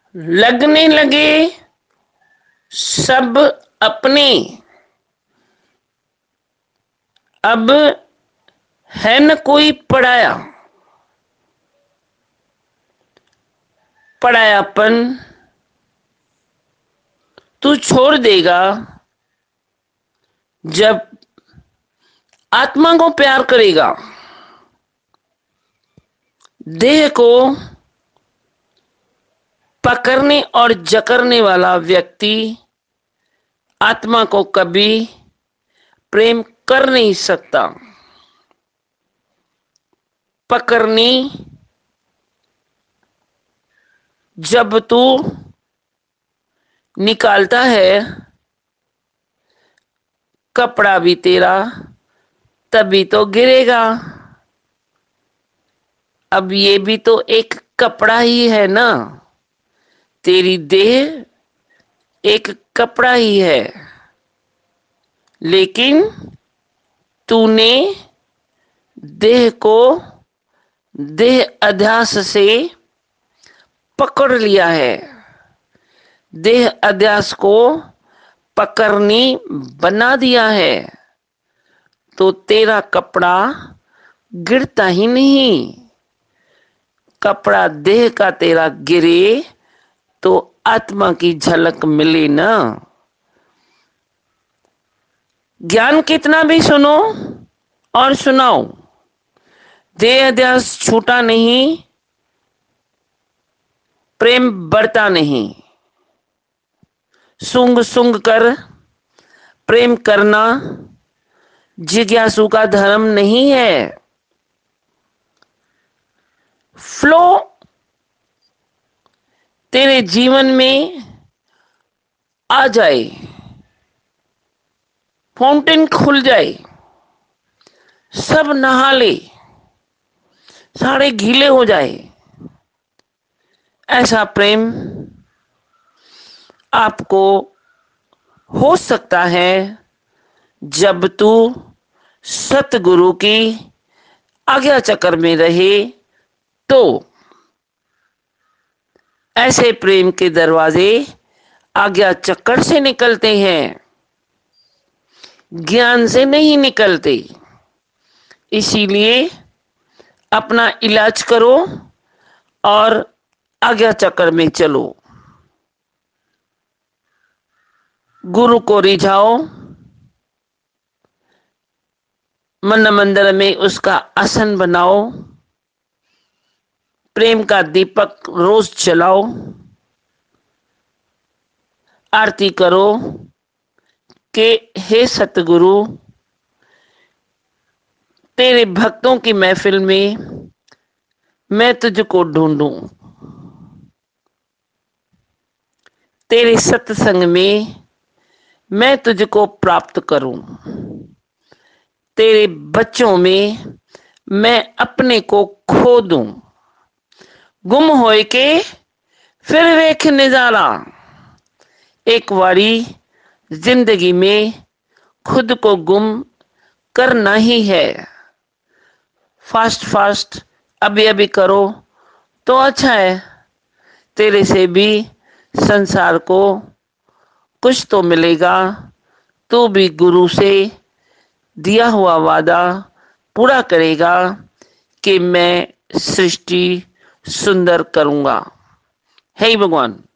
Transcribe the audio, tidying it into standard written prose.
लगने लगे सब अपने, अब है न कोई पराया। परायापन तू छोड़ देगा जब आत्मा को प्यार करेगा। देह को पकड़ने और जकड़ने वाला व्यक्ति आत्मा को कभी प्रेम कर नहीं सकता। पकड़नी जब तू निकालता है कपड़ा भी तेरा, तभी तो गिरेगा। अब ये भी तो एक कपड़ा ही है ना, तेरी देह एक कपड़ा ही है। लेकिन तूने देह को देह अध्यास से पकड़ लिया है। देह अध्यास को पकड़नी बना दिया है, तो तेरा कपड़ा गिरता ही नहीं। कपड़ा देह का तेरा गिरे तो आत्मा की झलक मिले ना। ज्ञान कितना भी सुनो और सुनाओ, देह अध्यास छूटा नहीं, प्रेम बढ़ता नहीं। सूंघ सूंघ कर प्रेम करना जिज्ञासु का धर्म नहीं है। फ्लो तेरे जीवन में आ जाए, फाउंटेन खुल जाए, सब नहा ले, सारे गीले हो जाए। ऐसा प्रेम आपको हो सकता है जब तू सतगुरु की आज्ञा चक्र में रहे। तो ऐसे प्रेम के दरवाजे आज्ञा चक्र से निकलते हैं, ज्ञान से नहीं निकलते। इसीलिए अपना इलाज करो और आज्ञा चक्र में चलो। गुरु को रिझाओ, मन मंदिर में उसका आसन बनाओ, प्रेम का दीपक रोज जलाओ, आरती करो कि हे सतगुरु, तेरे भक्तों की महफिल में मैं तुझको ढूंढूं, तेरे सत्संग में मैं तुझको प्राप्त करूं, तेरे बच्चों में मैं अपने को खो दूं। गुम होए के फिर वेख नजारा, एक बारी जिंदगी में खुद को गुम करना ही है। फास्ट फास्ट अभी अभी करो तो अच्छा है, तेरे से भी संसार को कुछ तो मिलेगा। तू भी गुरु से दिया हुआ वादा पूरा करेगा कि मैं सृष्टि सुंदर करूंगा। हे भगवान।